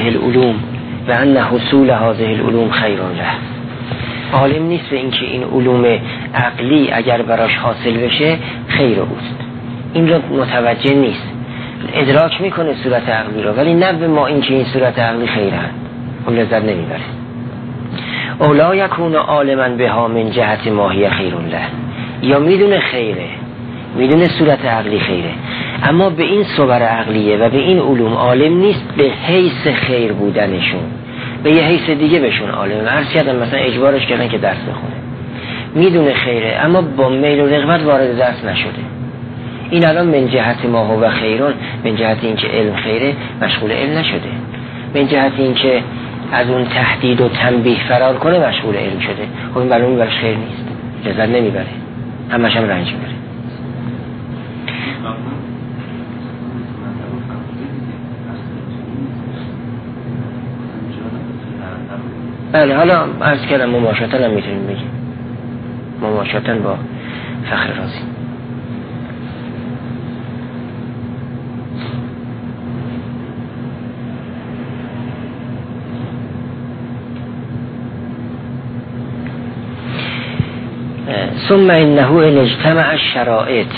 العلوم خیر له. عالم نیست به اینکه این علوم عقلی اگر براش حاصل بشه خیر اوست. این رو متوجه نیست، ادراک میکنه صورت عقلی رو ولی نه به ما اینکه این صورت عقلی خیره، اون لذت نمیبره. او لا یکون عالما بها من جهت ما هی خیر له، یا میدونه خیره، میدونه صورت عقلی خیره اما به این صور عقلیه و به این علوم عالم نیست به حیث خیر بودنشون، به یه حیث دیگه بهشون عالم. عرض کردم مثلا اجبارش کردن که درس بخونه، میدونه خیره اما با میل و رغبت وارد درس نشده. این الان من جهت ما هو خیرون، من جهت این که علم خیره مشغول علم نشده، من جهت این که از اون تهدید و تنبیه فرار کنه مشغول علم شده. خب این برای براش خیر نیست، لذت نمیبره، همش هم رنج میبره. بله حالا عرض کردم مماشاتن هم میتونیم بگیم، مماشاتن با فخر رازی. ثم انه ان اجتمع الشرائط.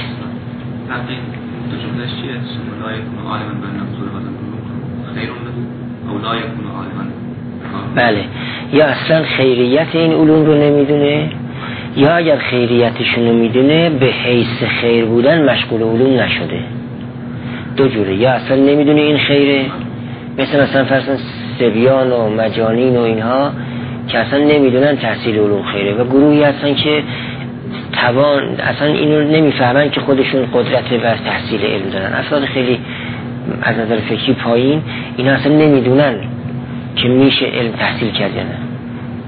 بله یا اصلا خیریت این علوم رو نمیدونه، یا اگر خیریتشون رو میدونه به حیث خیر بودن مشغول علوم نشده. دو جوره، یا اصلا نمیدونه این خیره، مثلا فرض سبیان و مجانین و اینها که اصلا نمیدونن تحصیل علوم خیره، و گروهی هستن که اصلا اینو نمیفهمن که خودشون قدرت و تحصیل علم دارن. افراد خیلی از نظر فکری پایین اینا اصلا نمیدونن که میشه علم تحصیل کرد یا نه.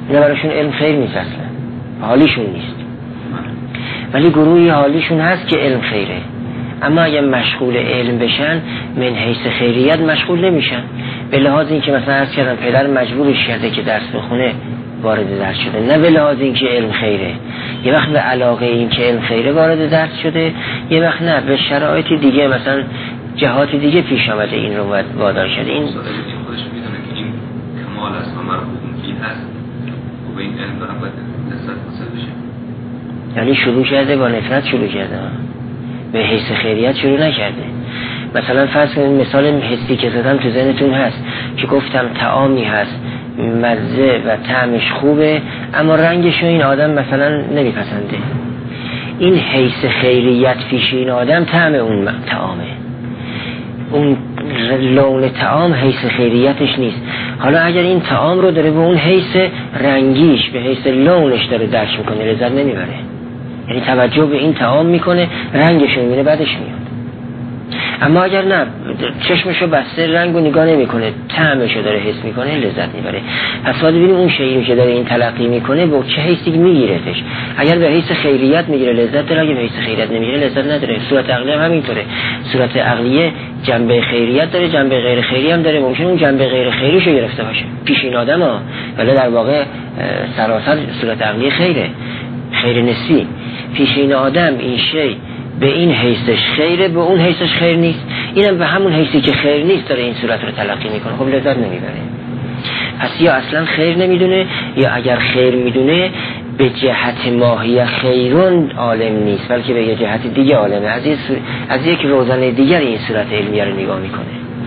اینا براشون علم خیر نیست، اصلا حالیشون نیست. ولی گروهی حالیشون هست که علم خیره، اما اگه مشغول علم بشن من حیث خیریت مشغول نمیشن. به لحاظ این که مثلا عرض کردم پدر مجبورش کرده که درس بخونه وارد درس شده، نه به لحاظ این که علم خیره. یه وقت به علاقه این که علم خیره وارد درس شده، یه وقت نه، به شرایط دیگه مثلا جهات دیگه پیش آمده این رو وادار شده. این خودش میدونه که این کمال است و مربوط این هست و به این علم دارم باید لذت حاصل بشه. یعنی شروع کرده با نفرت شروع کرده، به حیث خیریت شروع نکرده. مثلا فرض کنید مثال حسی که زدم تو ذهنتون هست که گفتم طعامی هست مزه و طعمش خوبه اما رنگش رو این آدم مثلا نمیپسنده. این حیث خیریت پیش این آدم طعم اون طعامه، اون لون طعام حیث خیریتش نیست. حالا اگر این طعام رو داره به اون حیث رنگیش، به حیث لونش داره درک میکنه، لذت نمیبره. یعنی توجه به این طعام میکنه، رنگش رو میبینه، بعدش میاد. اما اگر نه، چشمشو بسته، رنگو نگاه نمیکنه، طعمشو داره حس میکنه، لذت میبره. پس باید ببینیم اون شیئی رو که داره این تلقی میکنه با چه حیثی میگیرتش. اگر به حیث خیریت میگیره لذت داره، اگر به حیث خیریت نمیگیره لذت نداره. صورت عقلی هم همینطوره. صورت عقلیه جنبه خیریت داره، جنبه غیر خیری هم داره. ممکنه اون جنبه غیر خیریشو گرفته باشه پیش این آدما، ولی در واقع سراسر صورت عقلی خیره، خیر نسبی. پیش این آدم این شی به این حیثش خیره، به اون حیثش خیر نیست. اینم به همون حیثی که خیر نیست داره این صورت رو تلقی میکنه، خب لذت نمیبره. پس یا اصلا خیر نمیدونه، یا اگر خیر میدونه به جهت ماهی خیرون عالم نیست، بلکه به یه جهت دیگه عالمه، از یک روزنه دیگر این صورت علمیه رو نگاه میکنه.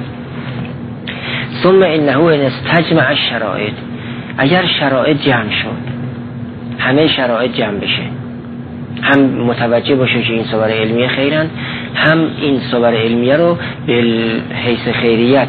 ثم انه ان استجمع الشرائط، اگر شرایط جمع شد، همه شرایط جمع بشه، هم متوجه باشه که این صور علمیه خیرن، هم این صور علمیه رو به حیث خیریت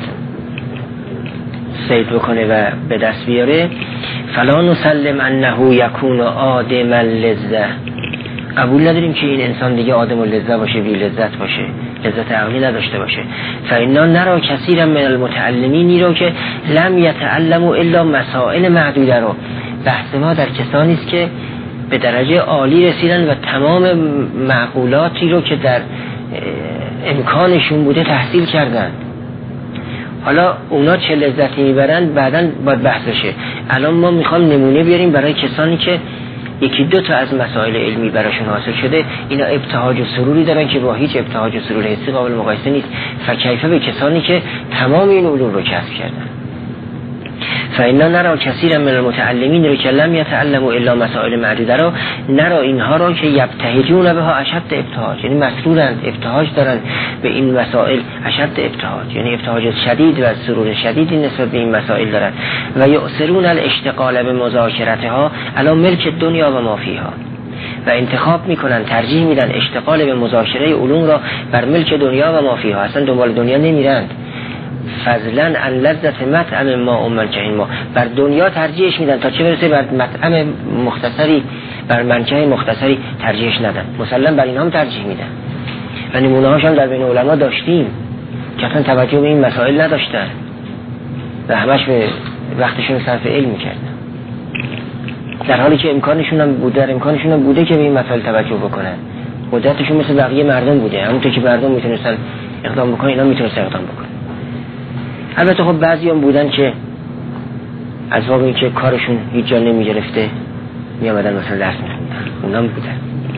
صید بکنه و به دست بیاره، فلا نسلم انه یکون آدم اللذه، قبول نداریم که این انسان دیگه آدم اللذه باشه، بی لذت باشه، لذت عقلی نداشته باشه. فإنا نرى کثیرا من المتعلمین رو که لم یتعلموا الا مسائل معدوده، رو بحث ما در کسانی است که به درجه عالی رسیدن و تمام معقولاتی رو که در امکانشون بوده تحصیل کردن. حالا اونا چه لذتی میبرن بعداً باید بحث بشه. الان ما میخوام نمونه بیاریم برای کسانی که یکی دو تا از مسائل علمی براشون حاصل شده، اینا ابتهاج و سروری دارن که با هیچ ابتهاج و سرور حسی قابل مقایسه نیست. فکیفه به کسانی که تمام این علوم رو کسب کردن. فإنا نرى کثیرا من المتعلمین رو که لم یتعلموا الا مسائل معدوده، رو نرى اینها رو که یبتهجون بها اشد ابتهاج، یعنی مسرورند، ابتهاج دارن به این مسائل، اشد ابتهاج یعنی ابتهاج شدید و سرور شدیدی نسبت به این مسائل دارن. و یؤثرون الاشتغال به مذاکرتها علی ملک الدنیا و ما فیها، و انتخاب میکنن، ترجیح میدن اشتغال به مذاکره علوم را بر ملک دنیا و ما فیها، اصلا دنبال دنیا نمیرند. فضلا عن لذت مطعم ما امنکه این ما، بر دنیا ترجیحش میدن تا چه برسه بر مطعم مختصری، بر منکه مختصری ترجیحش ندن. مسلم بر این هم ترجیح میدن و نمونه هاش هم در بین علما داشتیم که اصلا توجه به این مسائل نداشتن و همش به وقتشون صرف علم میکردن، در حالی که امکانشون هم بوده که به این مسائل توجه بکنن. قدرتشون مثل بقیه مردم بوده، همونطور که مردم میتونستن اقدام بکنن اینا میتونستن اقدام بکنن. البته خب بعضی هم بودن که از باب این که کارشون هیچ جا نمی گرفته می آمدن مثلا درس می خوندن، اونا هم بودن.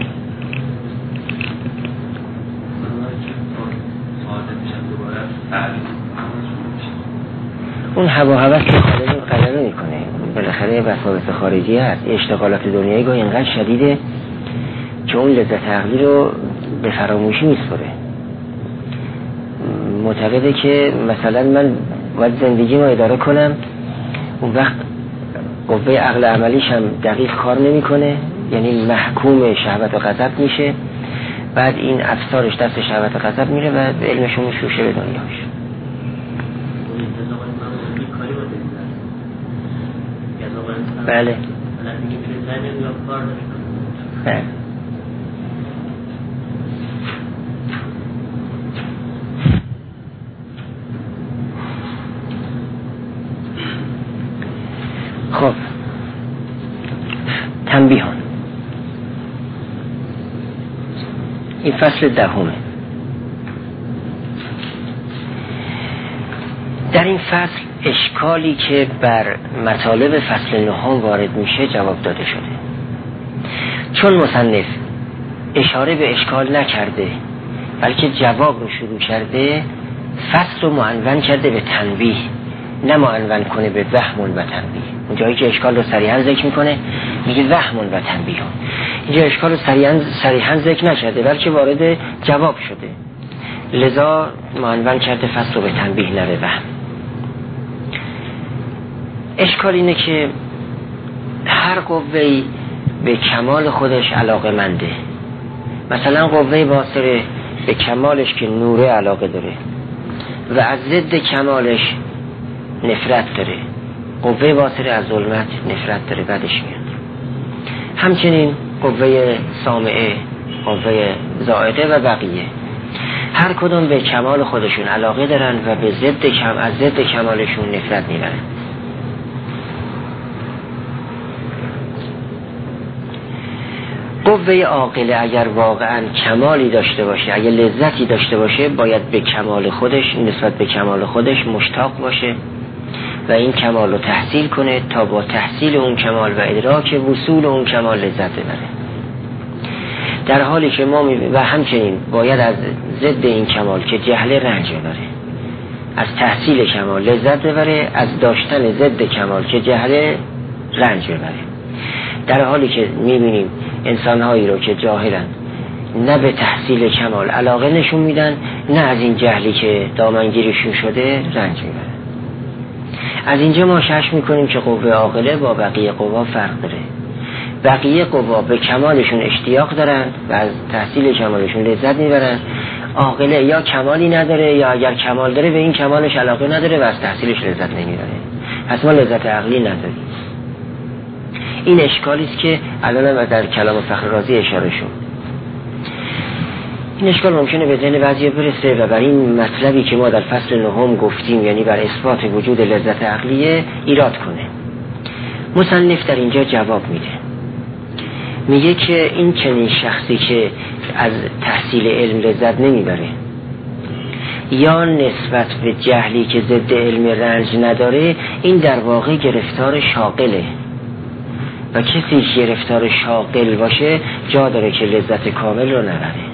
اون هوا هوس که قدر می کنه، بالاخره بساطه خارجی هست. اشتغالات دنیایی گاه اینقدر شدیده که اون لذت عقلی رو به فراموشی میسپره. معتقده که مثلا من باید زندگی ما اداره کنم، اون وقت قوه عقل عملیش هم دقیق کار نمیکنه، یعنی محکوم شهوت و غضب میشه، بعد این افسارش دست شهوت و غضب میره و علمشون میشوشه به دنیاش. بله بله. خب تنبیهان. این فصل 10. در این فصل اشکالی که بر مطالب فصل 9 وارد میشه جواب داده شده. چون مصنف اشاره به اشکال نکرده بلکه جواب رو شروع کرده، فصل رو معنون کرده به تنبیه، نه معنون کنه به وهم و تنبیه. اون جایی که اشکال رو صریحا ذکر میکنه میگه وهم و تنبیه. اینجا اشکال رو صریحا ذکر نکرده بلکه وارد جواب شده، لذا معنون کرده فصل رو به تنبیه نه به وهم. اشکال اینه که هر قوه‌ای به کمال خودش علاقه‌منده. مثلا قوه باصره به کمالش که نوره علاقه داره و از ضد کمالش نفرت داره. قوه باصره از ظلمت نفرت داره، بدش میاد. همچنین قوه سامعه، قوه زائده و بقیه هر کدوم به کمال خودشون علاقه دارن و به از ضد کمالشون نفرت میبرن. قوه عاقله اگر واقعا کمالی داشته باشه، اگر لذتی داشته باشه، باید به کمال خودش، نسبت به کمال خودش مشتاق باشه و این کمال رو تحصیل کنه تا با تحصیل اون کمال و ادراک وصول اون کمال لذت ببره. در حالی که ما و همچنین باید از ضد این کمال که جهل رنج ببره، از تحصیل کمال لذت ببره، از داشتن ضد کمال که جهل رنج ببره. در حالی که میبینیم انسانهایی رو که جاهلن نه به تحصیل کمال علاقه نشون میدن، نه از این جهلی که دامنگیرشون شده رنج میبرن. از اینجا ما کشف میکنیم که قوه عاقله با بقیه قوا فرق داره. بقیه قوا به کمالشون اشتیاق دارن و از تحصیل کمالشون لذت میبرن. عاقله یا کمالی نداره یا اگر کمال داره به این کمالش علاقه نداره و از تحصیلش لذت نمیبره. پس ما لذت عقلی نداریم. این اشکالی است که الان در کلام فخر رازی اشاره شد. این اشکال ممکنه به ذهن بعضی برسه و بر این مطلبی که ما در فصل 9 گفتیم، یعنی بر اثبات وجود لذت عقلیه، ایراد کنه. مصنف در اینجا جواب میده، میگه که این چنین شخصی که از تحصیل علم لذت نمیبره یا نسبت به جهلی که ضد علم رنج نداره، این در واقع گرفتار شاغله و کسی که گرفتار شاغل باشه جا داره که لذت کامل رو نبره.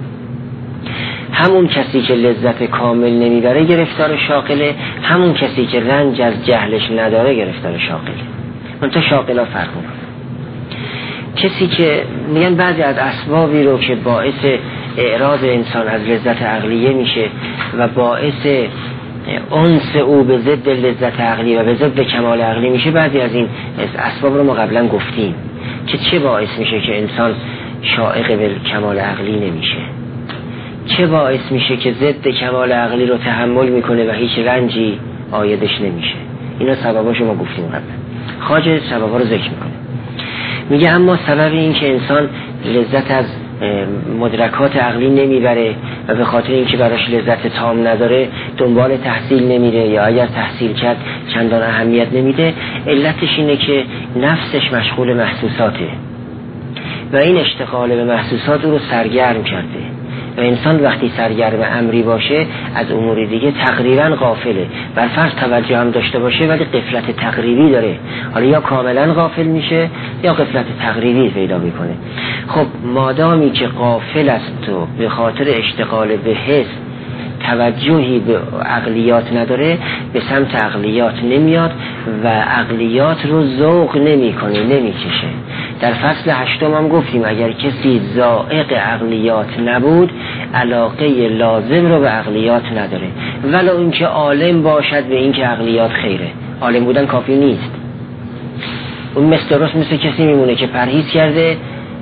همون کسی که لذت کامل نمیبره گرفتار شاغله، همون کسی که رنج از جهلش نداره گرفتار شاغله. منتها شاغلا فرق میکنه. کسی که میگن بعضی از اسبابی رو که باعث اعراض انسان از لذت عقلیه میشه و باعث انس او به ضد لذت عقلی و به ضد کمال عقلی میشه، بعضی از این اسباب رو ما قبلا گفتیم که چه باعث میشه که انسان شائق به کمال عقلی نمیشه، چه باعث میشه که ضد کمال عقلی رو تحمل میکنه و هیچ رنجی عایدش نمیشه. اینا سبباشو ما گفتیم قبلا. خواجه سببا رو ذکر میکنه، میگه اما سبب این که انسان لذت از مدرکات عقلی نمیبره و به خاطر اینکه براش لذت تام نداره دنبال تحصیل نمیره یا اگر تحصیل کرد چندان اهمیت نمیده، علتش اینه که نفسش مشغول محسوساته و این اشتغال به محسوسات رو سرگرم کرده و انسان وقتی سرگرم امری باشه از امور دیگه تقریبا غافله. بر فرض توجه هم داشته باشه ولی غفلت تقریبی داره، حالا یا کاملا غافل میشه یا غفلت تقریبی پیدا میکنه. خب مادامی که غافل است و به خاطر اشتغال به حس توجهی به عقلیات نداره، به سمت عقلیات نمیاد و عقلیات رو ذوق نمیکنه، نمیکشه. در فصل 8 هم گفتیم اگر کسی ذائق عقلیات نبود علاقه لازم رو به عقلیات نداره، ولو اینکه عالم باشد به اینکه عقلیات خیره. عالم بودن کافی نیست. اون درست مثل کسی میمونه که پرهیز کرده،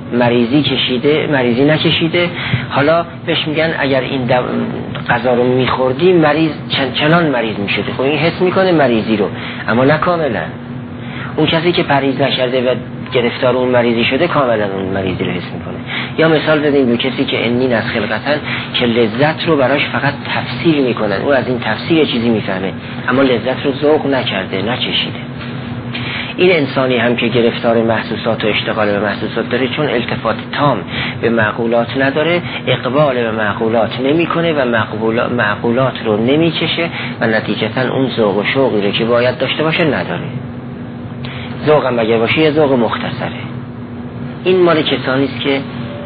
مریضی نکشیده، حالا بهش میگن اگر این غذا رو میخوردی مریض چنان مریض میشده. خب این حس میکنه مریضی رو، اما نه کاملا. اون کسی که پرهیز نکرده و گرفتار اون مریضی شده کاملا اون مریضی رو حس میکنه. یا مثال بزنیم به کسی که انین از خلقتن که لذت رو براش فقط تفسیر میکنن، او از این تفسیر چیزی میفهمه اما لذت رو ذوق نکرده، نچشیده. این انسانی هم که گرفتار محسوسات و اشتغال به محسوسات داره، چون التفات تام به معقولات نداره، اقبال به معقولات نمیکنه و معقولات رو نمیچشه و نتیجتا اون ذوق و شوقی رو که باید داشته باشه نداره. ذوق هم اگر باشه یه ذوق مختصره. این مال کسانی است که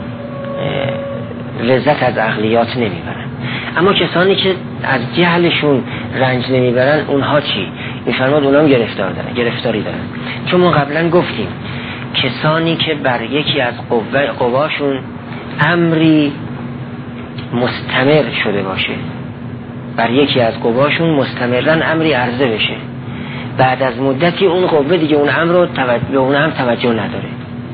لذت از عقلیات نمیبرن. اما کسانی که از جهلشون رنج نمیبرن، اونها چی؟ میفرماد اونها هم گرفتاری دارن. چون ما قبلا گفتیم کسانی که بر یکی از قواشون امری مستمر شده باشه، بر یکی از قواشون مستمرن امری عرضه بشه، بعد از مدتی اون قوه دیگه اون امر رو به اون هم توجه نداره.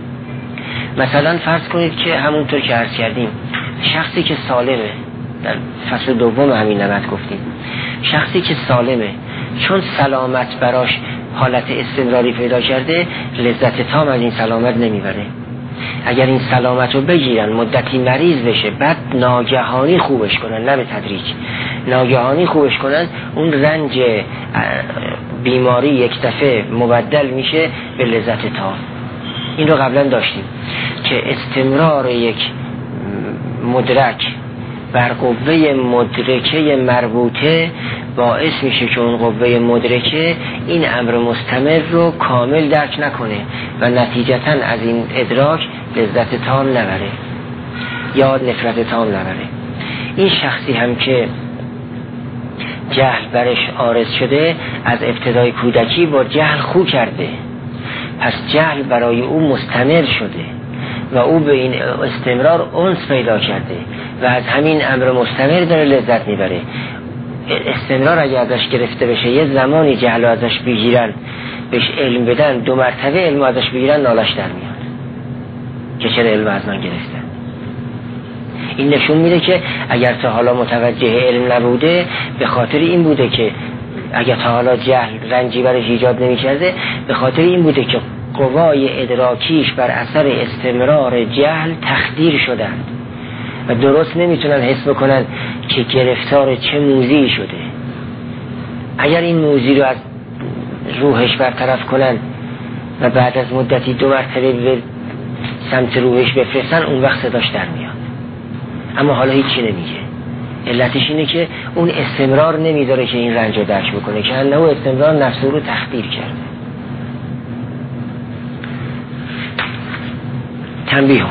مثلا فرض کنید که همونطور که عرض کردیم شخصی که سالمه، در فصل دوم همین نمط گفتیم، شخصی که سالمه چون سلامت براش حالت استمراری پیدا کرده، لذت تام از این سلامت نمیبره. اگر این سلامت رو بگیرن مدتی مریض بشه، بعد ناگهانی خوبش کنن، نه به تدریج، ناگهانی خوبش کنن، اون رنج بیماری یک دفعه مبدل میشه به لذت تام. این رو قبلا داشتیم که استمرار یک مدرک بر قوه مدرکه مربوطه باعث میشه که اون قوه مدرکه این امر مستمر رو کامل درک نکنه و نتیجتا از این ادراک لذت تام نبره یا نفرت تام نبره. این شخصی هم که جهل برش عارض شده، از ابتدای کودکی با جهل خو کرده، پس جهل برای او مستمر شده و او به این استمرار انس پیدا کرده و از همین امر مستمر داره لذت میبره. استمرار اگه ازش گرفته بشه، یه زمانی جهل ازش بگیرن، بهش علم بدن، 2 مرتبه علم ازش بگیرن، نالش در میاد که چرا علم از من گرفتن. این نشون میده که اگر تا حالا متوجه علم نبوده، به خاطر این بوده که اگر تا حالا جهل رنجی برش ایجاد نمی‌کرده، به خاطر این بوده که قوای ادراکیش بر اثر استمرار جهل تخدیر شدند و درست نمیتونن حس بکنن که گرفتار چه موذی شده. اگر این موذی رو از روحش برطرف کنن و بعد از مدتی 2 مرتبه به سمت روحش بفرستن، اون وقت صداش در میاد. اما حالا هیچی نمیگه. علتش اینه که اون استمرار نمیداره که این رنج رو درک بکنه، که انه استمرار نفس رو تخدیر کرده. تنبیهان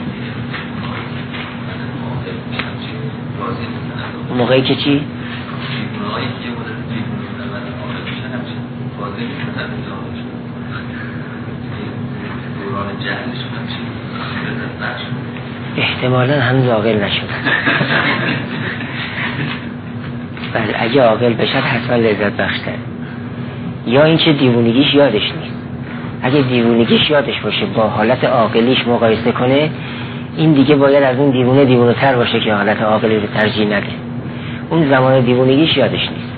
موقعی که چی؟ احتمالاً هنوز عاقل نشد. بله، اگه عاقل بشد حتما لذت بخشتر. یا اینکه دیوونگیش یادش نیست. اگه دیوونگیش یادش باشه با حالت عاقلیش مقایسه کنه، این دیگه باید از اون دیوونه تر باشه که حالت عاقلی رو ترجیح نده. اون زمان دیوونگیش یادش نیست.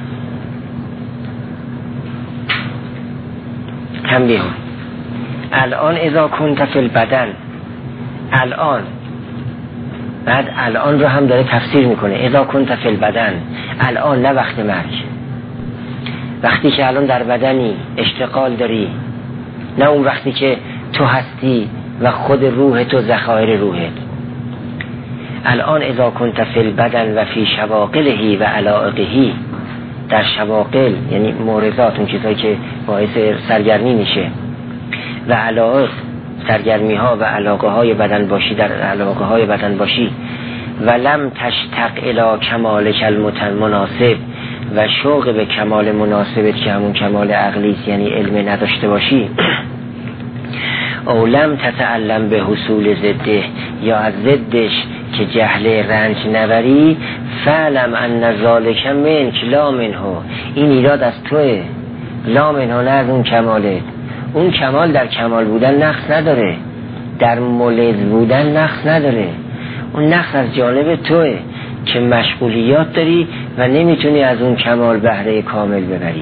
تنبیه: الان اذا کنت فی البدن، الان، بعد الان رو هم داره تفسیر میکنه. اذا کنت فی البدن، الان، نه وقت مرگ، وقتی که الان در بدنی اشتغال داری، نه اون وقتی که تو هستی و خود روح تو ذخایر روحت. الان اذا کنت فی البدن و فی شواغله و علائقه، در شواغل یعنی مورزات، اون چیزایی که باعث سرگرمی میشه، و علائق سرگرمی ها و علاقه های بدن باشی، در علاقه های بدن باشی، و لم تشتق الی کمالک المناسب، و شوق به کمال مناسبت که همون کمال عقلی است، یعنی علم نداشته باشی، او لم تتعلم به حصول ضده، یا از ضدش که جهل رنج نبری، فعلم ان ذالک منک لا منه، این ایراد از توه، لا منه، نه از اون کماله. اون کمال در کمال بودن نقص نداره، در ملز بودن نقص نداره. اون نقص از جانب توه که مشغولیات داری و نمیتونی از اون کمال بهره کامل ببری.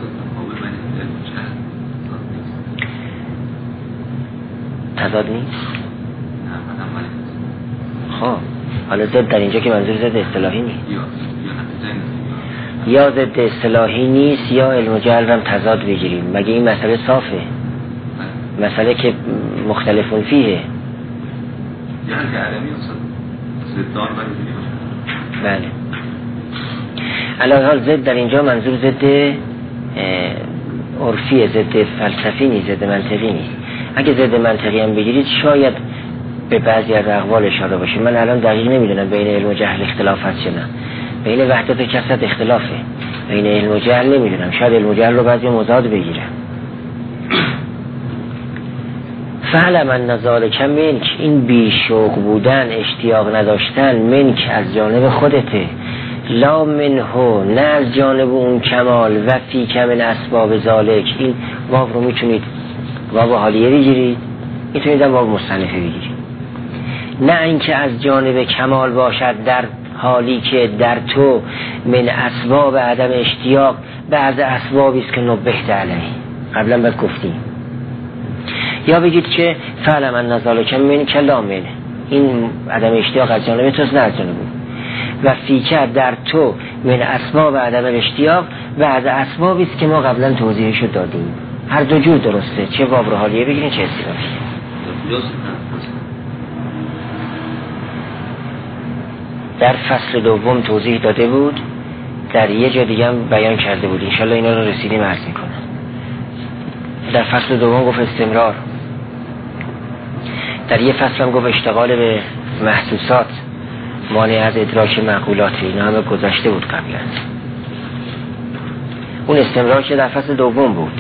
تضاد نیست؟ خب حالا ضد در اینجا که منظور ضد اصطلاحی نیست، یا ضد اصطلاحی نیست یا علم و جهل هم تضاد بگیریم. مگه این مسئله صافه؟ مسئله که مختلفون فیه. یعنی که عالمی زدان بله. الان حال ضد در اینجا منظور ضد عرفیه، ضد فلسفی نیست، ضد منطقی نیست. اگه ضد منطقی هم بگیرید شاید به بعضی از اقوال اشاره باشه. من الان دقیق نمیدونم بین علم و جهل اختلاف هست یا نه. بین وحدت و کثرت اختلافه. بین علم و جهل نمیدونم، شاید علم و جهل رو بعضی مضاد بگیرن. فعلا من ذالک منک، این بیشوق بودن، اشتیاق نداشتن، منک از جانب خودته، لا منهو، نه از جانب اون کمال، و فیک من اسباب ذالک. این واو رو میتونید واو حالیه بگیرید، میتونید هم واو مستأنفه بگیرید. نه اینکه از جانب کمال باشد در حالی که در تو من اسباب عدم اشتیاق بعض اسبابی است که نبهت علیه، قبلا بهت گفتیم. یا بگید که فعلا من ذالک منک لا منه، این عدم اشتیاق از جانب توست نه از جانب اون، و فیکه در تو من اسباب عدم اشتیاق بعض اسبابی است که ما قبلا توضیحشو دادیم. هر دو جور درسته، چه واو رو حالیه بگیرین چه استرافی. در فصل دوم توضیح داده بود، در یه جا دیگه هم بیان کرده بود، انشالله اینا رو رسیدیم عرض میکنم. در فصل دوم گفت استمرار، در یه فصل هم گفت اشتغال به محسوسات مانع از ادراک معقولات. اینا همه گذشته بود قبلا. اون استمرار که در فصل دوم بود.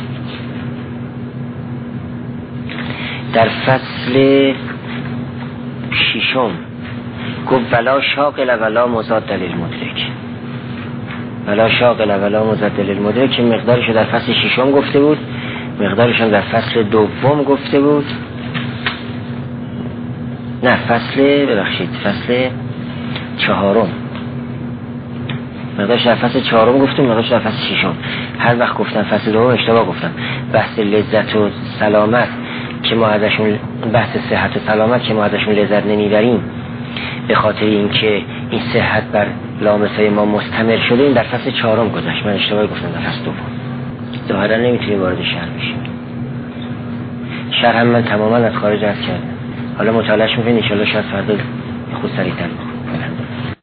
در فصل ششم گفت ولا شاغل ولا مضاد للمدرک، ولا شاغل ولا مضاد للمدرک که مقدارش در فصل ششم گفته بود، مقدارش هم در فصل دوم گفته بود. نه فصل چهارم، مقدارش در فصل چهارم گفتم، مقدارش در فصل ششم. هر وقت گفتم فصل دوم اشتباه گفتم. بحث لذت و سلامت که ما ازشون، بحث صحت و سلامت که ما ازشون لذت نمیبریم به خاطر اینکه این صحت بر لامسه ما مستمر شده، این در فصل چهارم گذشت. من اشتباه گفتم در فصل دوم. ظاهرا نمیتونیم وارد شرح بشیم. شرح هم من تماما از خارج از کردم. حالا مطالعهش میکنید ان شاءالله شاید فردا خود سریعتر